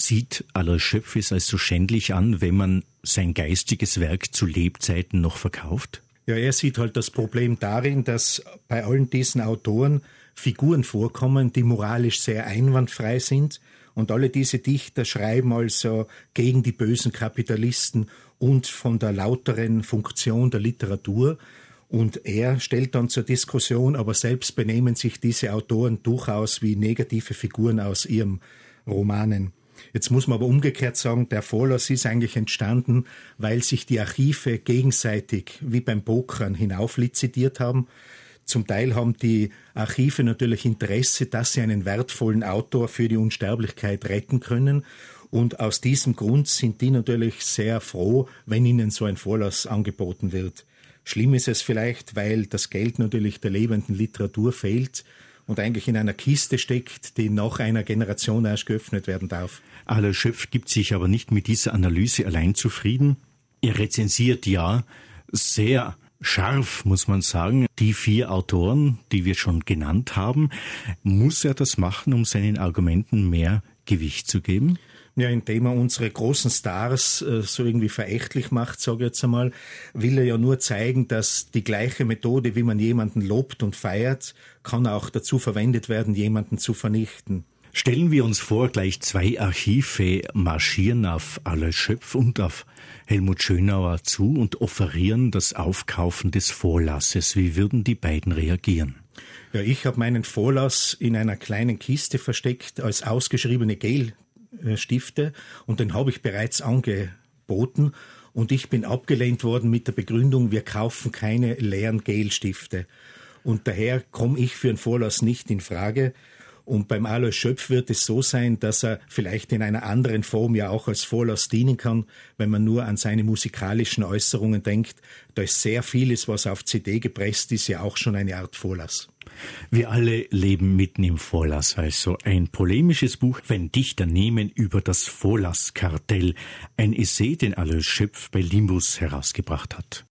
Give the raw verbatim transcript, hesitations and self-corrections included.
sieht Alois Schöpf es als so schändlich an, wenn man sein geistiges Werk zu Lebzeiten noch verkauft? Ja, er sieht halt das Problem darin, dass bei allen diesen Autoren Figuren vorkommen, die moralisch sehr einwandfrei sind. Und alle diese Dichter schreiben also gegen die bösen Kapitalisten und von der lauteren Funktion der Literatur. Und er stellt dann zur Diskussion, aber selbst benehmen sich diese Autoren durchaus wie negative Figuren aus ihren Romanen. Jetzt muss man aber umgekehrt sagen, der Vorlass ist eigentlich entstanden, weil sich die Archive gegenseitig wie beim Pokern hinauflizitiert haben. Zum Teil haben die Archive natürlich Interesse, dass sie einen wertvollen Autor für die Unsterblichkeit retten können. Und aus diesem Grund sind die natürlich sehr froh, wenn ihnen so ein Vorlass angeboten wird. Schlimm ist es vielleicht, weil das Geld natürlich der lebenden Literatur fehlt und eigentlich in einer Kiste steckt, die nach einer Generation erst geöffnet werden darf. Alois Schöpf gibt sich aber nicht mit dieser Analyse allein zufrieden. Er rezensiert ja sehr scharf, muss man sagen, die vier Autoren, die wir schon genannt haben. Muss er das machen, um seinen Argumenten mehr Gewicht zu geben? Ja, indem er unsere großen Stars äh, so irgendwie verächtlich macht, sage ich jetzt einmal, will er ja nur zeigen, dass die gleiche Methode, wie man jemanden lobt und feiert, kann auch dazu verwendet werden, jemanden zu vernichten. Stellen wir uns vor, gleich zwei Archive marschieren auf Alois Schöpf und auf Helmut Schönauer zu und offerieren das Aufkaufen des Vorlasses. Wie würden die beiden reagieren? Ja, ich habe meinen Vorlass in einer kleinen Kiste versteckt als ausgeschriebene Gel-Stifte und den habe ich bereits angeboten und ich bin abgelehnt worden mit der Begründung, wir kaufen keine leeren Gel-Stifte. Und daher komme ich für einen Vorlass nicht in Frage. Und beim Alois Schöpf wird es so sein, dass er vielleicht in einer anderen Form ja auch als Vorlass dienen kann, wenn man nur an seine musikalischen Äußerungen denkt. Da ist sehr vieles, was auf C D gepresst ist, ja auch schon eine Art Vorlass. Wir alle leben mitten im Vorlass, also ein polemisches Buch, wenn Dichter nehmen über das Vorlasskartell. Ein Essay, den Alois Schöpf bei Limbus herausgebracht hat.